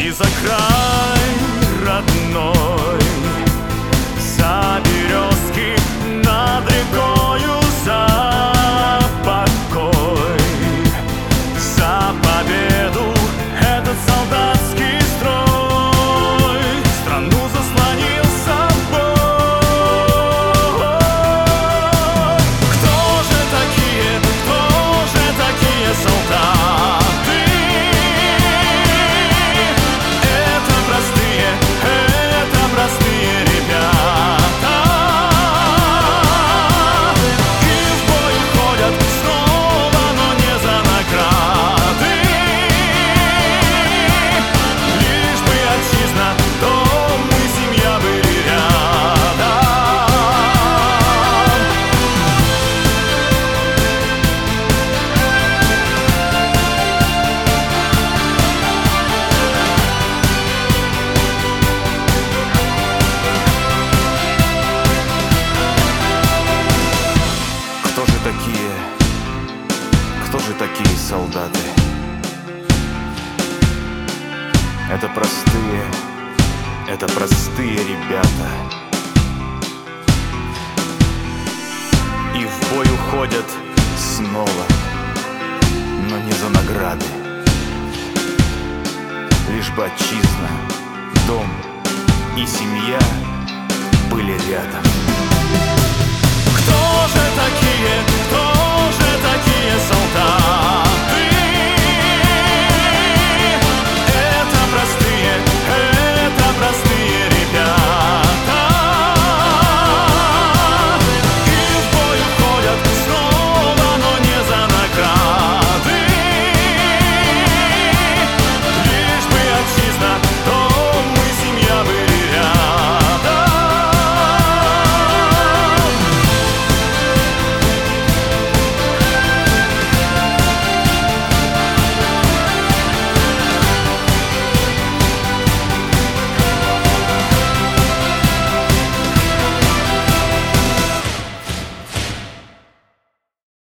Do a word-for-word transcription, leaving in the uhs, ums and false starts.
и за край родной, за березки над рекою, за покой, за победу этот солдатский строй страну заслонил собой. Кто же такие, кто же такие солдаты? Это простые, это простые ребята. И в бой ходят снова, но не за награды. Лишь бы отчизна, дом и семья были рядом. Кто же такие, кто же такие солдаты? Это простые, это простые ребята. И в бой уходят снова, но не за награды. Лишь бы отчизна, дом и семья были рядом. Кто же такие, кто же такие солдаты?